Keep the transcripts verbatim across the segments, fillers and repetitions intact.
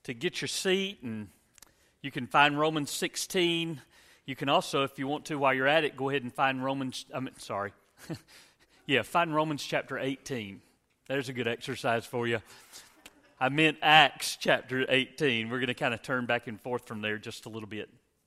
to get your seat, and you can find Romans sixteen. You can also, if you want to, while you're at it, go ahead and find Romans, I mean, sorry. yeah, find Romans chapter eighteen. There's a good exercise for you. I meant Acts chapter eighteen. We're going to kind of turn back and forth from there just a little bit.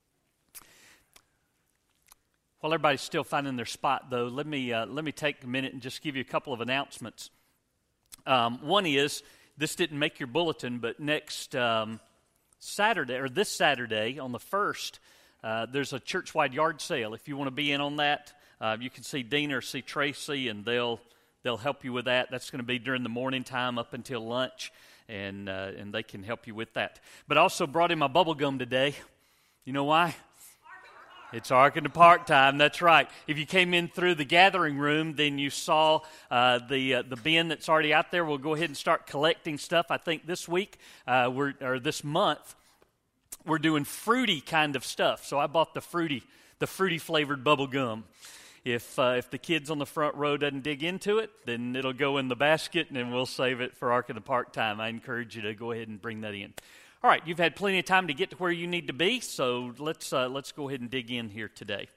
While everybody's still finding their spot, though, let me uh, let me take a minute and just give you a couple of announcements. Um, one is, this didn't make your bulletin, but next um, Saturday, or this Saturday on the first, uh, there's a church-wide yard sale. If you want to be in on that, uh, you can see Dean or see Tracy, and they'll they'll help you with that. That's going to be during the morning time up until lunch, and uh, and they can help you with that. But I also brought in my bubble gum today. You know why? It's Ark in the Park time, that's right. If you came in through the gathering room, then you saw uh, the uh, the bin that's already out there. We'll go ahead and start collecting stuff. I think this week, uh, we're or this month, we're doing fruity kind of stuff. So I bought the fruity, the fruity flavored bubble gum. If uh, if the kids on the front row doesn't dig into it, then it'll go in the basket, and then we'll save it for Ark in the Park time. I encourage you to go ahead and bring that in. All right, you've had plenty of time to get to where you need to be, so let's uh, let's go ahead and dig in here today.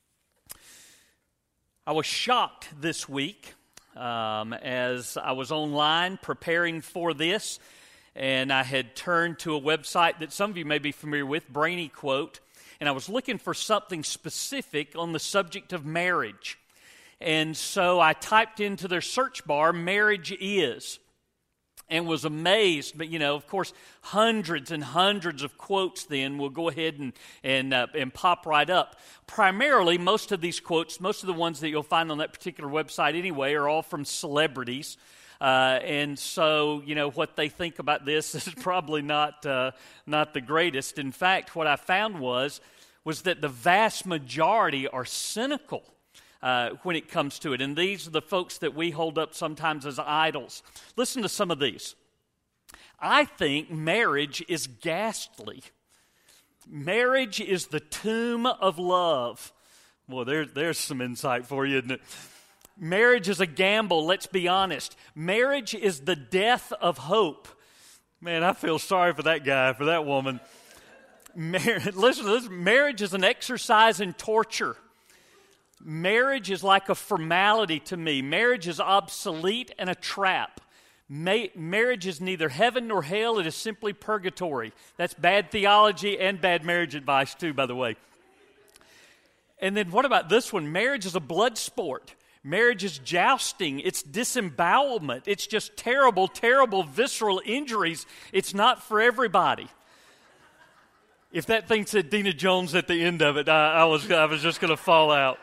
I was shocked this week um, as I was online preparing for this, and I had turned to a website that some of you may be familiar with, Brainy Quote, and I was looking for something specific on the subject of marriage. And so I typed into their search bar, marriage is, and was amazed. But, you know, of course, hundreds and hundreds of quotes then will go ahead and and, uh, and pop right up. Primarily, most of these quotes, most of the ones that you'll find on that particular website anyway, are all from celebrities. Uh, and so, you know, what they think about this is probably not uh, not the greatest. In fact, what I found was, was that the vast majority are cynical Uh, when it comes to it. And these are the folks that we hold up sometimes as idols. Listen to some of these. I think marriage is ghastly. Marriage is the tomb of love. Well, there, there's some insight for you, isn't it? Marriage is a gamble, let's be honest. Marriage is the death of hope. Man, I feel sorry for that guy, for that woman. Mar- listen, listen, marriage is an exercise in torture. Marriage is like a formality to me. Marriage is obsolete and a trap. Ma- marriage is neither heaven nor hell. It is simply purgatory. That's bad theology and bad marriage advice too, by the way. And then what about this one? Marriage is a blood sport. Marriage is jousting. It's disembowelment. It's just terrible, terrible visceral injuries. It's not for everybody. If that thing said Dina Jones at the end of it, I, I was I was just going to fall out.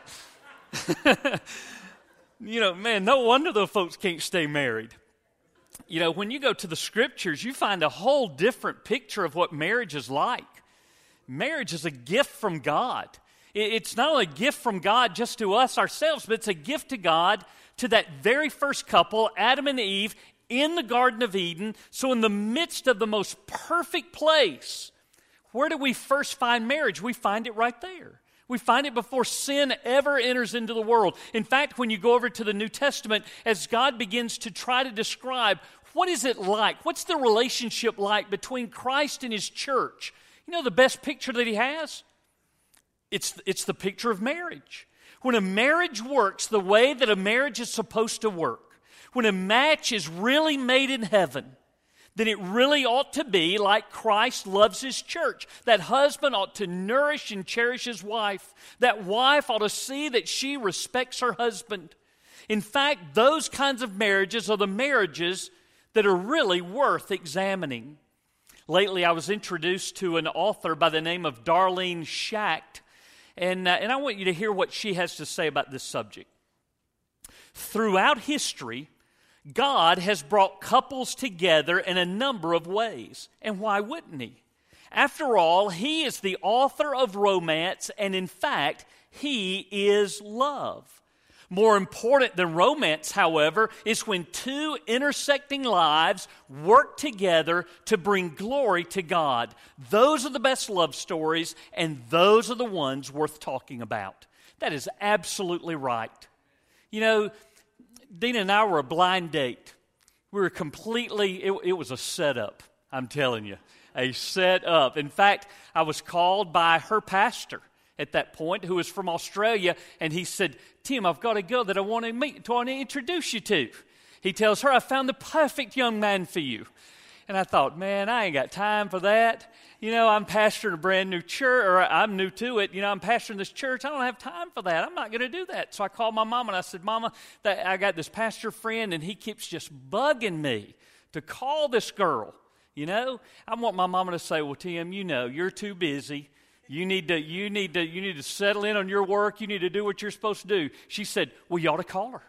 You know, man, no wonder those folks can't stay married. You know, when you go to the Scriptures, you find a whole different picture of what marriage is like. Marriage is a gift from God. It's not only a gift from God just to us ourselves, but it's a gift to God, to that very first couple, Adam and Eve, in the Garden of Eden. So in the midst of the most perfect place, where do we first find marriage? We find it right there. We find it before sin ever enters into the world. In fact, when you go over to the New Testament, as God begins to try to describe what is it like, what's the relationship like between Christ and His church, you know the best picture that He has? It's, it's the picture of marriage. When a marriage works the way that a marriage is supposed to work, when a match is really made in heaven, then it really ought to be like Christ loves His church. That husband ought to nourish and cherish his wife. That wife ought to see that she respects her husband. In fact, those kinds of marriages are the marriages that are really worth examining. Lately, I was introduced to an author by the name of Darlene Schacht, and, uh, and I want you to hear what she has to say about this subject. Throughout history, God has brought couples together in a number of ways. And why wouldn't He? After all, He is the author of romance, and in fact, He is love. More important than romance, however, is when two intersecting lives work together to bring glory to God. Those are the best love stories, and those are the ones worth talking about. That is absolutely right. You know, Dina and I were a blind date. We were completely, it, it was a setup. I'm telling you, a set up. In fact, I was called by her pastor at that point, who was from Australia, and he said, Tim, I've got a girl that I want to meet, I want to introduce you to. He tells her, I found the perfect young man for you. And I thought, man, I ain't got time for that. You know, I'm pastoring a brand new church, or I'm new to it. You know, I'm pastoring this church. I don't have time for that. I'm not going to do that. So I called my mom and I said, Mama, that I got this pastor friend, and he keeps just bugging me to call this girl. You know, I want my mama to say, well, Tim, you know, you're too busy. You need to, you need to, you need to settle in on your work. You need to do what you're supposed to do. She said, well, you ought to call her.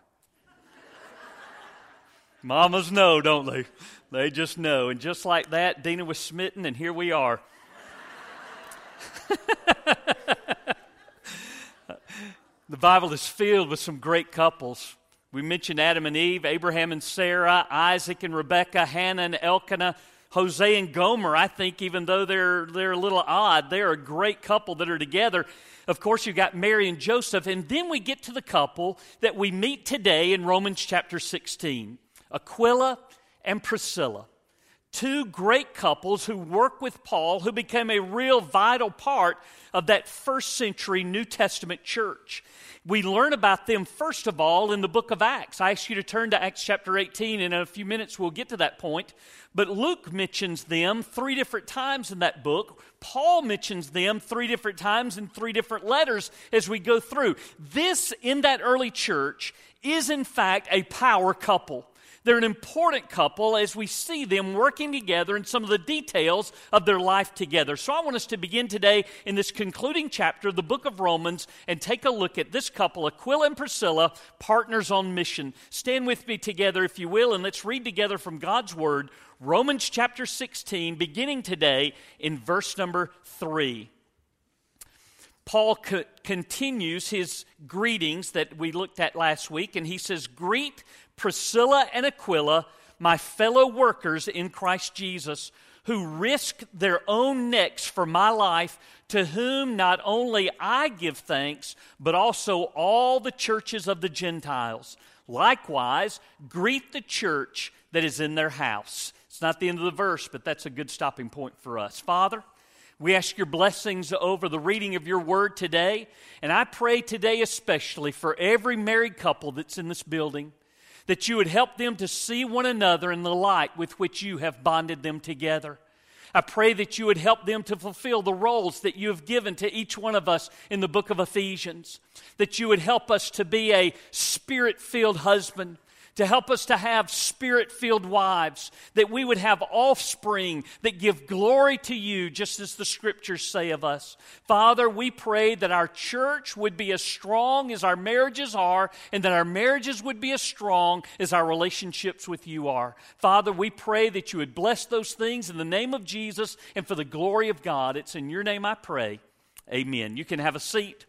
Mamas know, don't they? They just know. And just like that, Dina was smitten, and here we are. The Bible is filled with some great couples. We mentioned Adam and Eve, Abraham and Sarah, Isaac and Rebekah, Hannah and Elkanah, Hosea and Gomer. I think even though they're they're a little odd, they're a great couple that are together. Of course, you've got Mary and Joseph, and then we get to the couple that we meet today in Romans chapter sixteen, Aquila and Priscilla. Two great couples who work with Paul, who became a real vital part of that first century New Testament church. We learn about them, first of all, in the book of Acts. I ask you to turn to Acts chapter eighteen. In a few minutes, we'll get to that point. But Luke mentions them three different times in that book. Paul mentions them three different times in three different letters as we go through. This, in that early church, is in fact a power couple. They're an important couple as we see them working together in some of the details of their life together. So I want us to begin today in this concluding chapter of the book of Romans and take a look at this couple, Aquila and Priscilla, partners on mission. Stand with me together, if you will, and let's read together from God's Word, Romans chapter sixteen, beginning today in verse number three. Paul co- continues his greetings that we looked at last week, and he says, "Greet Priscilla and Aquila, my fellow workers in Christ Jesus, who risked their own necks for my life, to whom not only I give thanks, but also all the churches of the Gentiles. Likewise, greet the church that is in their house." It's not the end of the verse, but that's a good stopping point for us. Father, we ask your blessings over the reading of your word today, and I pray today especially for every married couple that's in this building, that you would help them to see one another in the light with which you have bonded them together. I pray that you would help them to fulfill the roles that you have given to each one of us in the book of Ephesians, that you would help us to be a spirit-filled husband, to help us to have spirit-filled wives, that we would have offspring that give glory to you, just as the Scriptures say of us. Father, we pray that our church would be as strong as our marriages are, and that our marriages would be as strong as our relationships with you are. Father, we pray that you would bless those things in the name of Jesus and for the glory of God. It's in your name I pray. Amen. You can have a seat.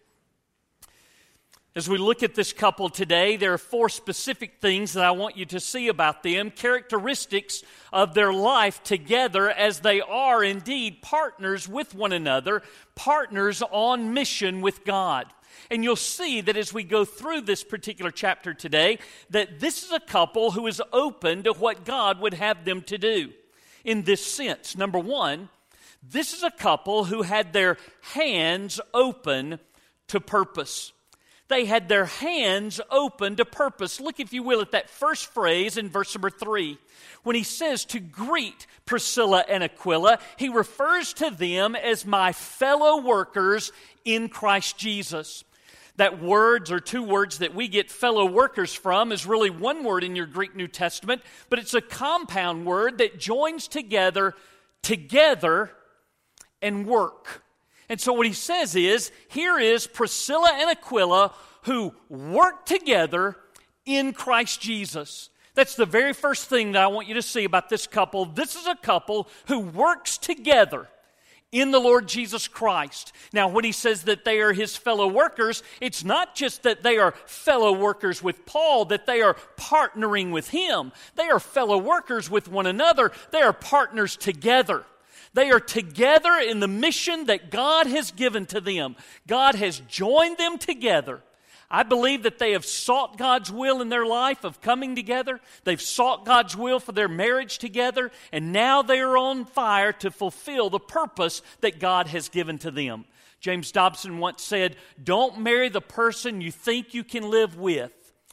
As we look at this couple today, there are four specific things that I want you to see about them, characteristics of their life together as they are indeed partners with one another, partners on mission with God. And you'll see that as we go through this particular chapter today, that this is a couple who is open to what God would have them to do. In this sense, number one, this is a couple who had their hands open to purpose. They had their hands open to purpose. Look, if you will, at that first phrase in verse number three. When he says to greet Priscilla and Aquila, he refers to them as my fellow workers in Christ Jesus. That words or two words that we get fellow workers from is really one word in your Greek New Testament, but it's a compound word that joins together, together, and work. And so what he says is, here is Priscilla and Aquila who work together in Christ Jesus. That's the very first thing that I want you to see about this couple. This is a couple who works together in the Lord Jesus Christ. Now, when he says that they are his fellow workers, it's not just that they are fellow workers with Paul, that they are partnering with him. They are fellow workers with one another. They are partners together. They are together in the mission that God has given to them. God has joined them together. I believe that they have sought God's will in their life of coming together. They've sought God's will for their marriage together, and now they are on fire to fulfill the purpose that God has given to them. James Dobson once said, "Don't marry the person you think you can live with.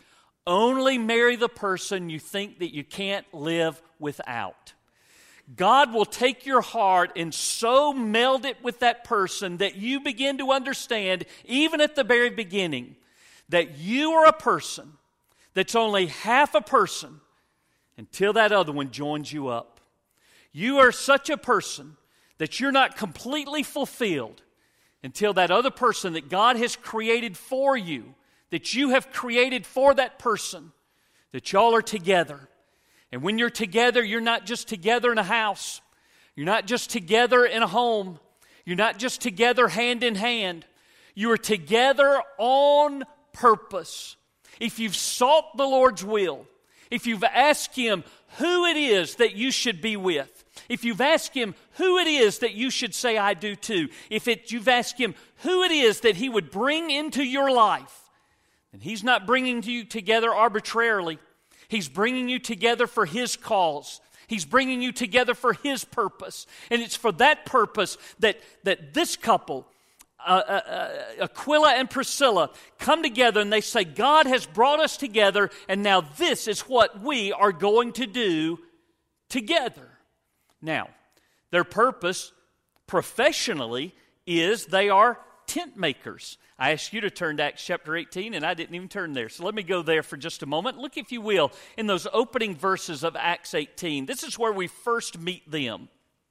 Only marry the person you think that you can't live without." God will take your heart and so meld it with that person that you begin to understand, even at the very beginning, that you are a person that's only half a person until that other one joins you up. You are such a person that you're not completely fulfilled until that other person that God has created for you, that you have created for that person, that y'all are together. And when you're together, you're not just together in a house. You're not just together in a home. You're not just together hand in hand. You are together on purpose. If you've sought the Lord's will, if you've asked Him who it is that you should be with, if you've asked Him who it is that you should say, "I do too," if it, you've asked Him who it is that He would bring into your life, then He's not bringing you together arbitrarily. He's bringing you together for His cause. He's bringing you together for His purpose. And it's for that purpose that, that this couple, uh, uh, uh, Aquila and Priscilla, come together and they say, God has brought us together, and now this is what we are going to do together. Now, their purpose professionally is they are tent makers. I asked you to turn to Acts chapter eighteen, and I didn't even turn there. So let me go there for just a moment. Look, if you will, in those opening verses of Acts eighteen. This is where we first meet them.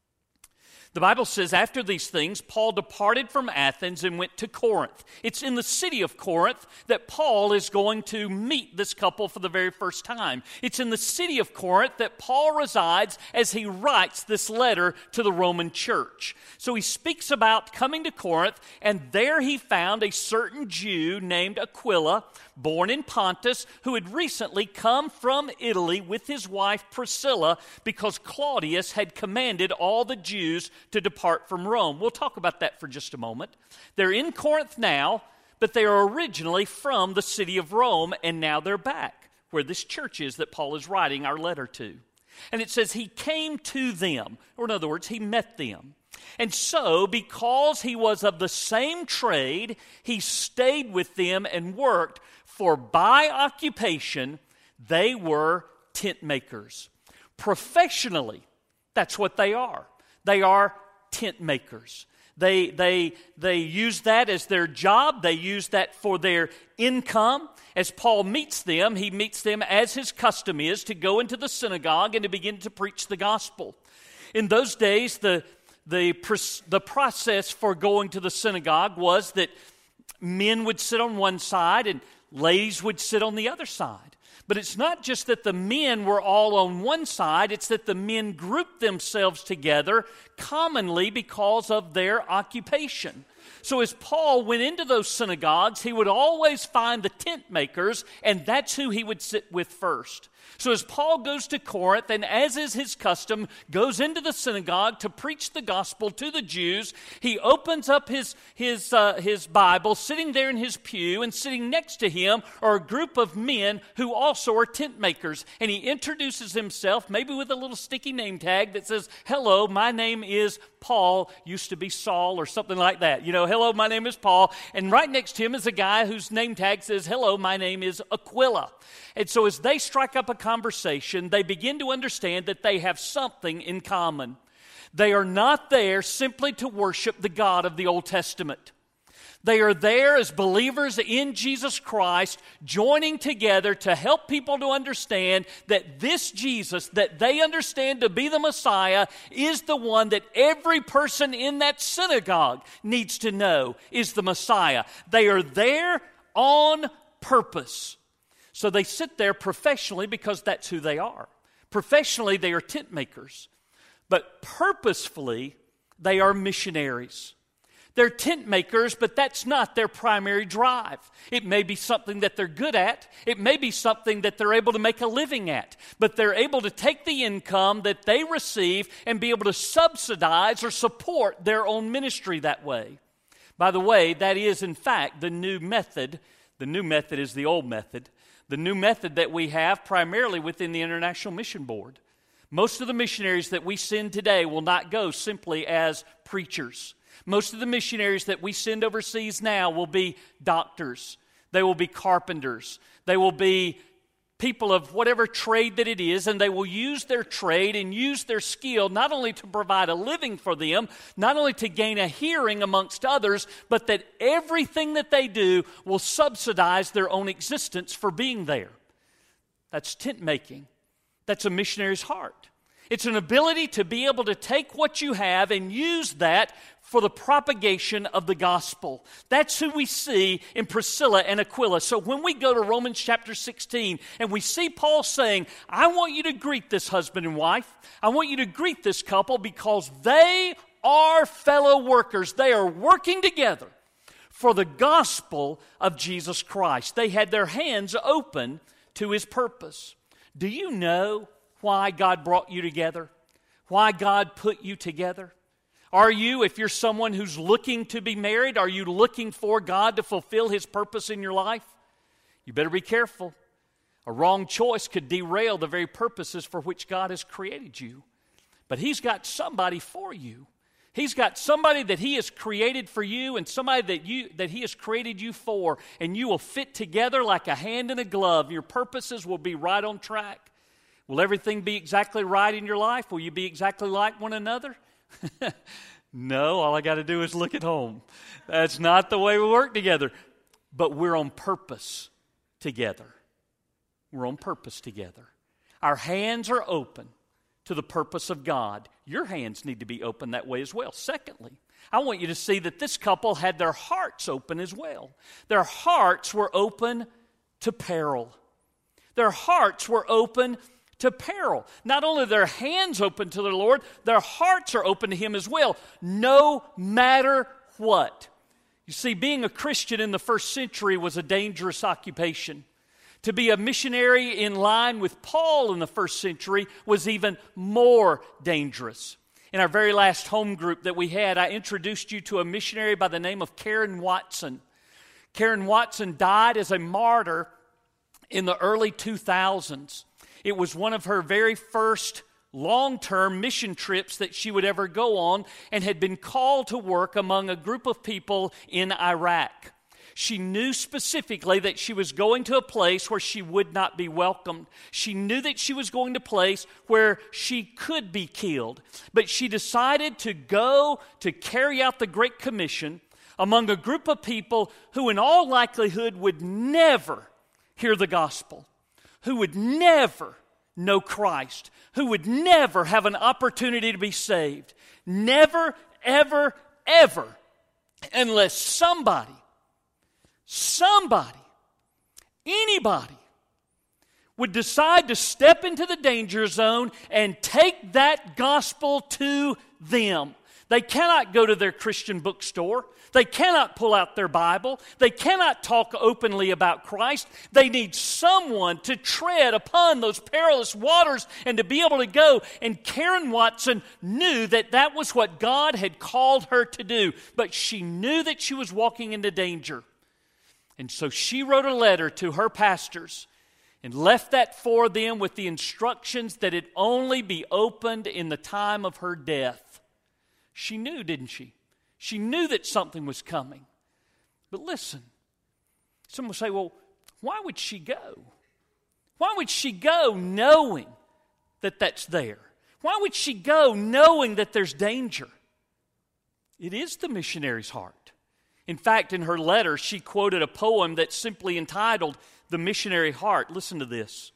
The Bible says, after these things, Paul departed from Athens and went to Corinth. It's in the city of Corinth that Paul is going to meet this couple for the very first time. It's in the city of Corinth that Paul resides as he writes this letter to the Roman church. So he speaks about coming to Corinth, and there he found a certain Jew named Aquila, born in Pontus, who had recently come from Italy with his wife Priscilla because Claudius had commanded all the Jews to depart from Rome. We'll talk about that for just a moment. They're in Corinth now, but they are originally from the city of Rome, and now they're back where this church is that Paul is writing our letter to. And it says he came to them, or in other words, he met them. And so, because he was of the same trade, he stayed with them and worked, for by occupation, they were tent makers. Professionally, that's what they are. They are tent makers. They, they, they use that as their job. They use that for their income. As Paul meets them, he meets them as his custom is to go into the synagogue and to begin to preach the gospel. In those days, the, the, the process for going to the synagogue was that men would sit on one side and ladies would sit on the other side. But it's not just that the men were all on one side, it's that the men grouped themselves together commonly because of their occupation. So as Paul went into those synagogues, he would always find the tent makers, and that's who he would sit with first. So as Paul goes to Corinth, and as is his custom, goes into the synagogue to preach the gospel to the Jews, he opens up his, his, uh, his Bible, sitting there in his pew, and sitting next to him are a group of men who also are tent makers. And he introduces himself, maybe with a little sticky name tag that says, "Hello, my name is Paul," used to be Saul or something like that. You know, "Hello, my name is Paul." And right next to him is a guy whose name tag says, "Hello, my name is Aquila." And so as they strike up a conversation, they begin to understand that they have something in common. They are not there simply to worship the God of the Old Testament. They are there as believers in Jesus Christ, joining together to help people to understand that this Jesus that they understand to be the Messiah is the one that every person in that synagogue needs to know is the Messiah. They are there on purpose. So they sit there professionally because that's who they are. Professionally, they are tent makers. But purposefully, they are missionaries. They're tent makers, but that's not their primary drive. It may be something that they're good at. It may be something that they're able to make a living at. But they're able to take the income that they receive and be able to subsidize or support their own ministry that way. By the way, that is in fact the new method The new method is the old method. The new method that we have primarily within the International Mission Board. Most of the missionaries that we send today will not go simply as preachers. Most of the missionaries that we send overseas now will be doctors. They will be carpenters. They will be people of whatever trade that it is, and they will use their trade and use their skill not only to provide a living for them, not only to gain a hearing amongst others, but that everything that they do will subsidize their own existence for being there. That's tent making. That's a missionary's heart. It's an ability to be able to take what you have and use that for the propagation of the gospel. That's who we see in Priscilla and Aquila. So when we go to Romans chapter sixteen and we see Paul saying, I want you to greet this husband and wife. I want you to greet this couple because they are fellow workers. They are working together for the gospel of Jesus Christ. They had their hands open to His purpose. Do you know why God brought you together? Why God put you together? Are you, if you're someone who's looking to be married, are you looking for God to fulfill His purpose in your life? You better be careful. A wrong choice could derail the very purposes for which God has created you. But He's got somebody for you. He's got somebody that He has created for you and somebody that you that He has created you for, and you will fit together like a hand in a glove. Your purposes will be right on track. Will everything be exactly right in your life? Will you be exactly like one another? No, all I got to do is look at home. That's not the way we work together. But we're on purpose together. We're on purpose together. Our hands are open to the purpose of God. Your hands need to be open that way as well. Secondly, I want you to see that this couple had their hearts open as well. Their hearts were open to peril. Their hearts were open to peril. Not only their hands open to the Lord, their hearts are open to Him as well, no matter what. You see, being a Christian in the first century was a dangerous occupation. To be a missionary in line with Paul in the first century was even more dangerous. In our very last home group that we had, I introduced you to a missionary by the name of Karen Watson. Karen Watson died as a martyr in the early two thousands. It was one of her very first long-term mission trips that she would ever go on, and had been called to work among a group of people in Iraq. She knew specifically that she was going to a place where she would not be welcomed. She knew that she was going to a place where she could be killed. But she decided to go to carry out the Great Commission among a group of people who in all likelihood would never hear the gospel, who would never know Christ, who would never have an opportunity to be saved. Never, ever, ever, unless somebody, somebody, anybody would decide to step into the danger zone and take that gospel to them. They cannot go to their Christian bookstore. They cannot pull out their Bible. They cannot talk openly about Christ. They need someone to tread upon those perilous waters and to be able to go. And Karen Watson knew that that was what God had called her to do. But she knew that she was walking into danger. And so she wrote a letter to her pastors and left that for them with the instructions that it only be opened in the time of her death. She knew, didn't she? She knew that something was coming. But listen, someone will say, well, why would she go? Why would she go knowing that that's there? Why would she go knowing that there's danger? It is the missionary's heart. In fact, in her letter, she quoted a poem that's simply entitled, The Missionary Heart. Listen to this.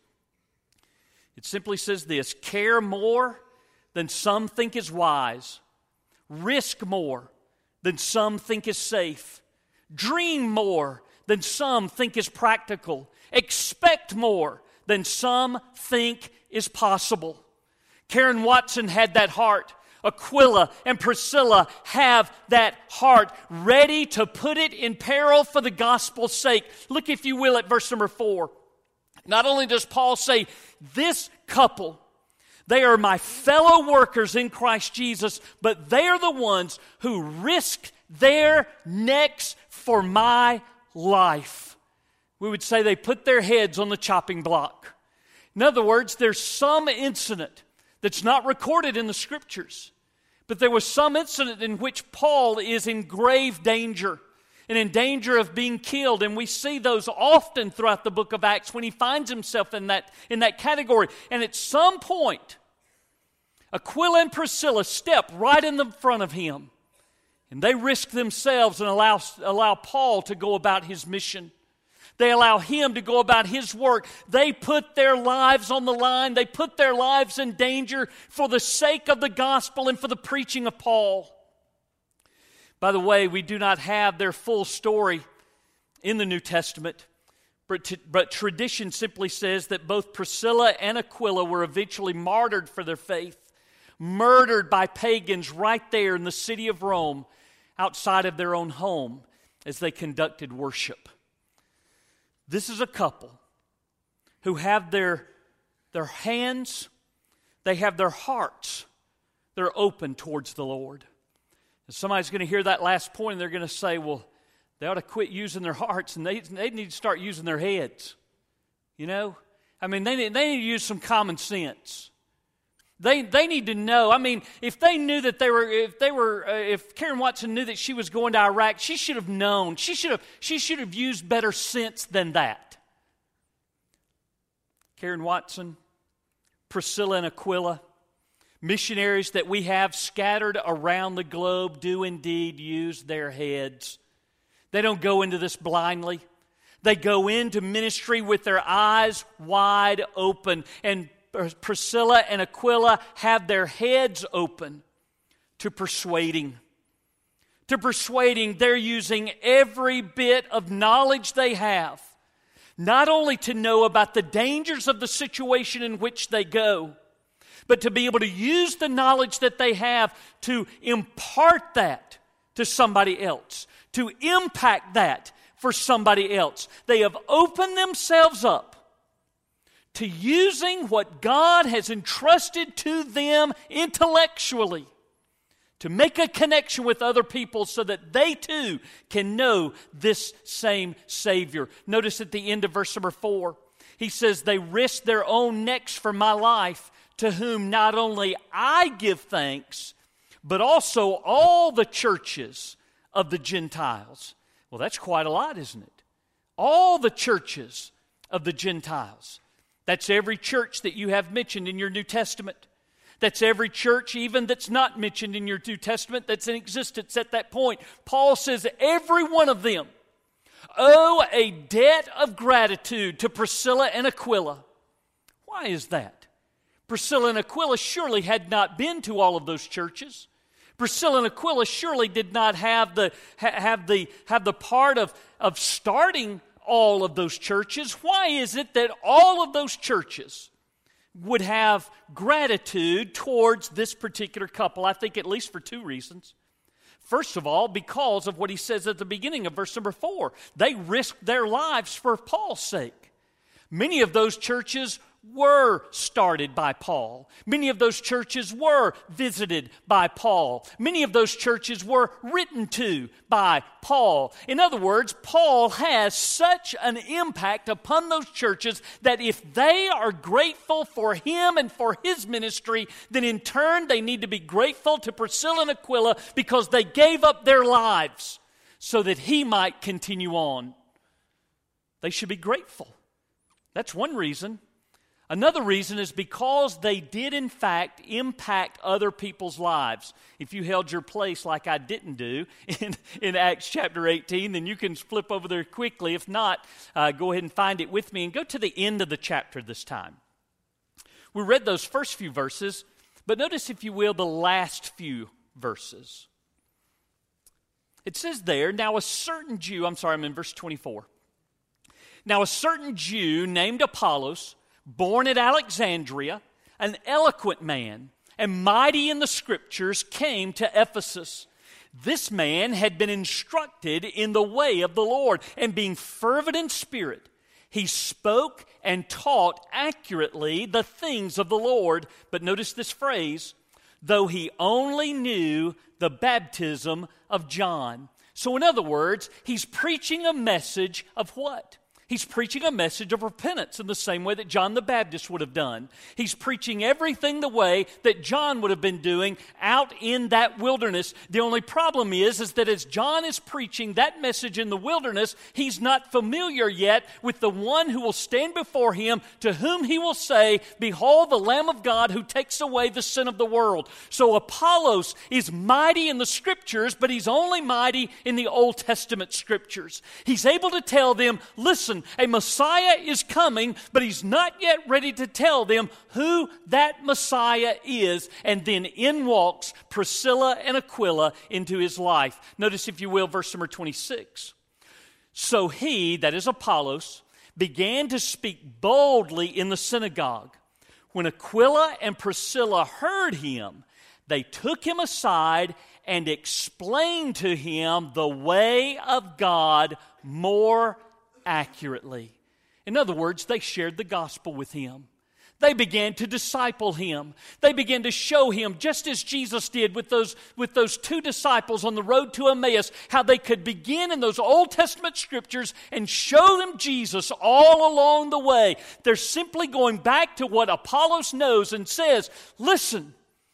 It simply says this: care more than some think is wise. Risk more than some think is safe. Dream more than some think is practical. Expect more than some think is possible. Karen Watson had that heart. Aquila and Priscilla have that heart, ready to put it in peril for the gospel's sake. Look, if you will, at verse number four. Not only does Paul say, this couple, they are my fellow workers in Christ Jesus, but they are the ones who risked their necks for my life. We would say they put their heads on the chopping block. In other words, there's some incident that's not recorded in the Scriptures, but there was some incident in which Paul is in grave danger and in danger of being killed. And we see those often throughout the book of Acts when he finds himself in that, in that category. And at some point, Aquila and Priscilla step right in the front of him, and they risk themselves and allow, allow Paul to go about his mission. They allow him to go about his work. They put their lives on the line. They put their lives in danger for the sake of the gospel and for the preaching of Paul. By the way, we do not have their full story in the New Testament, but, but tradition simply says that both Priscilla and Aquila were eventually martyred for their faith, murdered by pagans right there in the city of Rome, outside of their own home as they conducted worship. This is a couple who have their, their hands, they have their hearts, they're open towards the Lord. And somebody's going to hear that last point and they're going to say, well, they ought to quit using their hearts and they, they need to start using their heads. You know? I mean, they need, they need to use some common sense. They they need to know. I mean, if they knew that they were, if they were, uh, if Karen Watson knew that she was going to Iraq, she should have known. She should have, she should have used better sense than that. Karen Watson, Priscilla and Aquila, missionaries that we have scattered around the globe, do indeed use their heads. They don't go into this blindly. They go into ministry with their eyes wide open. And Priscilla and Aquila have their heads open to persuading. To persuading, they're using every bit of knowledge they have, not only to know about the dangers of the situation in which they go, but to be able to use the knowledge that they have to impart that to somebody else, to impact that for somebody else. They have opened themselves up to using what God has entrusted to them intellectually to make a connection with other people so that they too can know this same Savior. Notice at the end of verse number four, he says, they risk their own necks for my life, to whom not only I give thanks, but also all the churches of the Gentiles. Well, that's quite a lot, isn't it? All the churches of the Gentiles. That's every church that you have mentioned in your New Testament. That's every church even that's not mentioned in your New Testament that's in existence at that point. Paul says every one of them owe a debt of gratitude to Priscilla and Aquila. Why is that? Priscilla and Aquila surely had not been to all of those churches. Priscilla and Aquila surely did not have the, have the, have the part of, of starting all of those churches. Why is it that all of those churches would have gratitude towards this particular couple? I think at least for two reasons. First of all, because of what he says at the beginning of verse number four. They risked their lives for Paul's sake. Many of those churches were started by Paul. Many of those churches were visited by Paul. Many of those churches were written to by Paul. In other words, Paul has such an impact upon those churches that if they are grateful for him and for his ministry, then in turn they need to be grateful to Priscilla and Aquila because they gave up their lives so that he might continue on. They should be grateful. That's one reason. Another reason is because they did, in fact, impact other people's lives. If you held your place like I didn't do in, in Acts chapter eighteen, then you can flip over there quickly. If not, uh, go ahead and find it with me and go to the end of the chapter this time. We read those first few verses, but notice, if you will, the last few verses. It says there, now a certain Jew, I'm sorry, I'm in verse twenty-four. Now a certain Jew named Apollos, born at Alexandria, an eloquent man and mighty in the Scriptures, came to Ephesus. This man had been instructed in the way of the Lord, and being fervent in spirit, he spoke and taught accurately the things of the Lord. But notice this phrase, though he only knew the baptism of John. So in other words, he's preaching a message of what? He's preaching a message of repentance in the same way that John the Baptist would have done. He's preaching everything the way that John would have been doing out in that wilderness. The only problem is, is that as John is preaching that message in the wilderness, he's not familiar yet with the one who will stand before him, to whom he will say, "Behold, the Lamb of God who takes away the sin of the world." So Apollos is mighty in the Scriptures, but he's only mighty in the Old Testament Scriptures. He's able to tell them, listen, a Messiah is coming, but he's not yet ready to tell them who that Messiah is. And then in walks Priscilla and Aquila into his life. Notice, if you will, verse number twenty-six. So he, that is Apollos, began to speak boldly in the synagogue. When Aquila and Priscilla heard him, they took him aside and explained to him the way of God more accurately. In other words, they shared the gospel with him. They began to disciple him. They began to show him, just as Jesus did with those, with those two disciples on the road to Emmaus, how they could begin in those Old Testament Scriptures and show them Jesus all along the way. They're simply going back to what Apollos knows and says, listen,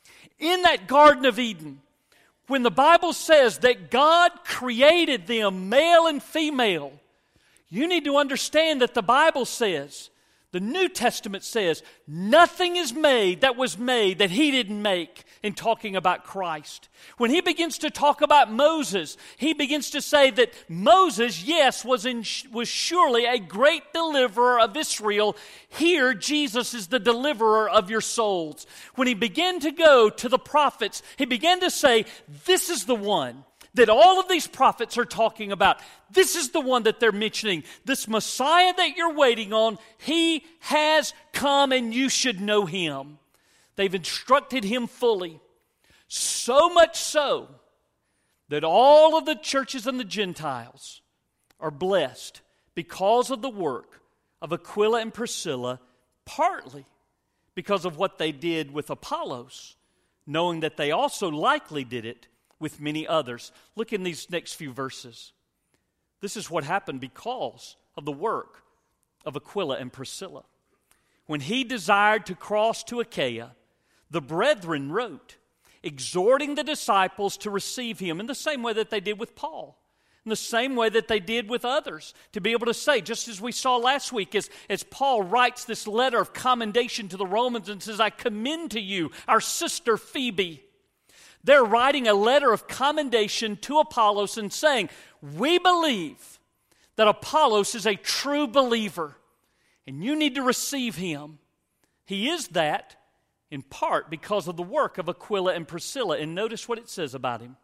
in that Garden of Eden, when the Bible says that God created them male and female, you need to understand that the Bible says, the New Testament says, nothing is made that was made that he didn't make, in talking about Christ. When he begins to talk about Moses, he begins to say that Moses, yes, was, in, was surely a great deliverer of Israel. Here, Jesus is the deliverer of your souls. When he began to go to the prophets, he began to say, this is the one that all of these prophets are talking about. This is the one that they're mentioning. This Messiah that you're waiting on, he has come and you should know him. They've instructed him fully. So much so that all of the churches and the Gentiles are blessed because of the work of Aquila and Priscilla, partly because of what they did with Apollos, knowing that they also likely did it with many others. Look in these next few verses. This is what happened because of the work of Aquila and Priscilla. When he desired to cross to Achaia, the brethren wrote, exhorting the disciples to receive him in the same way that they did with Paul, in the same way that they did with others, to be able to say, just as we saw last week, as, as Paul writes this letter of commendation to the Romans and says, I commend to you our sister Phoebe. They're writing a letter of commendation to Apollos and saying, we believe that Apollos is a true believer and you need to receive him. He is that in part because of the work of Aquila and Priscilla. And notice what it says about him.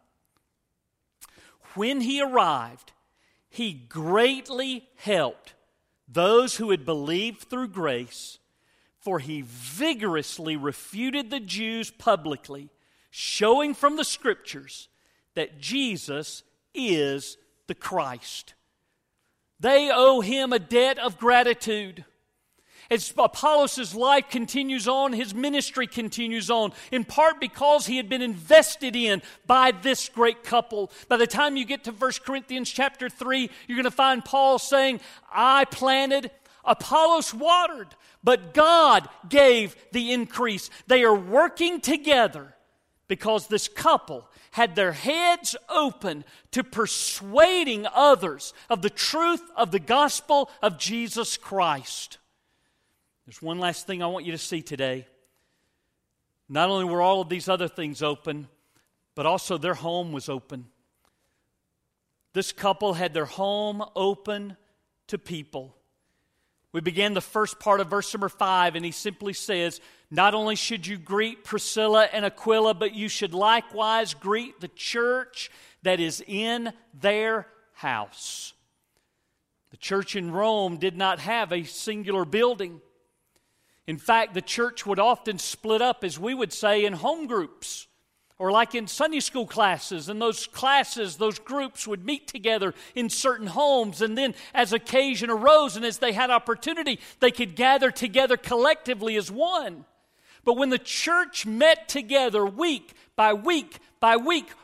When he arrived, he greatly helped those who had believed through grace, for he vigorously refuted the Jews publicly, showing from the Scriptures that Jesus is the Christ. They owe him a debt of gratitude. As Apollos' life continues on, his ministry continues on, in part because he had been invested in by this great couple. By the time you get to First Corinthians chapter three, you're going to find Paul saying, I planted, Apollos watered, but God gave the increase. They are working together because this couple had their heads open to persuading others of the truth of the gospel of Jesus Christ. There's one last thing I want you to see today. Not only were all of these other things open, but also their home was open. This couple had their home open to people. We began the first part of verse number five, and he simply says, not only should you greet Priscilla and Aquila, but you should likewise greet the church that is in their house. The church in Rome did not have a singular building. In fact, the church would often split up, as we would say, in home groups, or like in Sunday school classes. And those classes, those groups would meet together in certain homes. And then as occasion arose and as they had opportunity, they could gather together collectively as one. But when the church met together week by week by week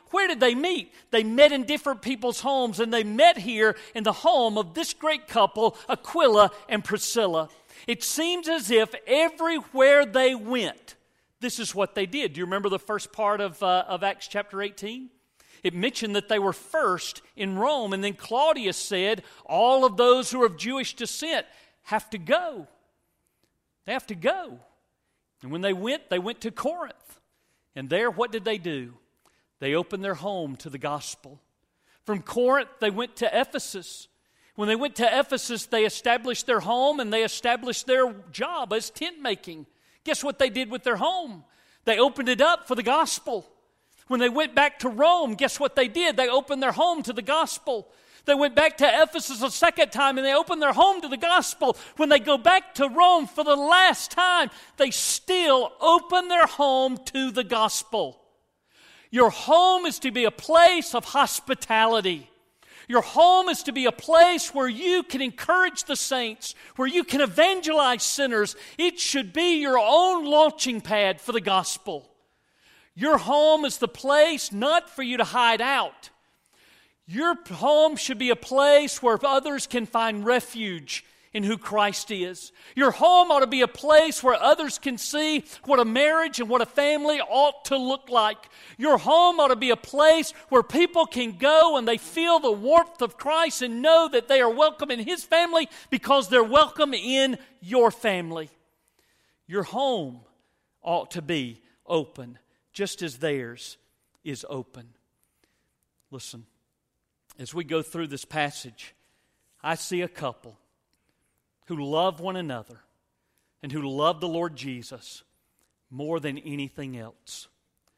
Where did they meet? They met in different people's homes, and they met here in the home of this great couple, Aquila and Priscilla. It seems as if everywhere they went, this is what they did. Do you remember the first part of, uh, of Acts chapter eighteen? It mentioned that they were first in Rome, and then Claudius said all of those who are of Jewish descent have to go. They have to go. And when they went, they went to Corinth. And there, what did they do? They opened their home to the gospel. From Corinth, they went to Ephesus. When they went to Ephesus, they established their home and they established their job as tent making. Guess what they did with their home? They opened it up for the gospel. When they went back to Rome, guess what they did? They opened their home to the gospel. They went back to Ephesus a second time and they opened their home to the gospel. When they go back to Rome for the last time, they still open their home to the gospel. Your home is to be a place of hospitality. Your home is to be a place where you can encourage the saints, where you can evangelize sinners. It should be your own launching pad for the gospel. Your home is the place not for you to hide out. Your home should be a place where others can find refuge in who Christ is. Your home ought to be a place where others can see what a marriage and what a family ought to look like. Your home ought to be a place where people can go and they feel the warmth of Christ and know that they are welcome in His family because they're welcome in your family. Your home ought to be open, just as theirs is open. Listen, as we go through this passage, I see a couple who love one another and who love the Lord Jesus more than anything else.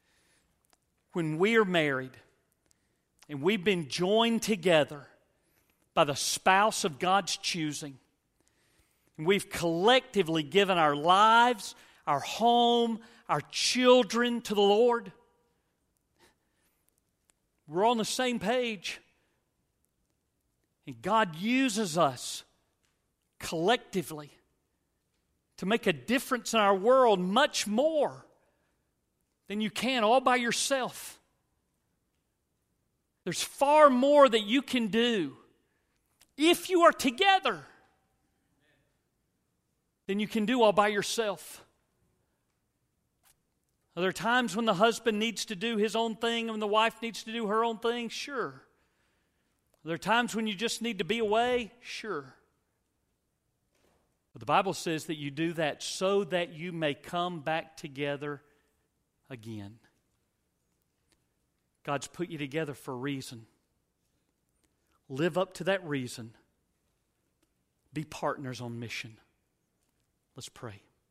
When we are married and we've been joined together by the spouse of God's choosing, and we've collectively given our lives, our home, our children to the Lord, we're on the same page. And God uses us collectively to make a difference in our world much more than you can all by yourself. There's far more that you can do if you are together than you can do all by yourself. Are there times when the husband needs to do his own thing and when the wife needs to do her own thing? Sure. Are there times when you just need to be away? Sure. But the Bible says that you do that so that you may come back together again. God's put you together for a reason. Live up to that reason. Be partners on mission. Let's pray.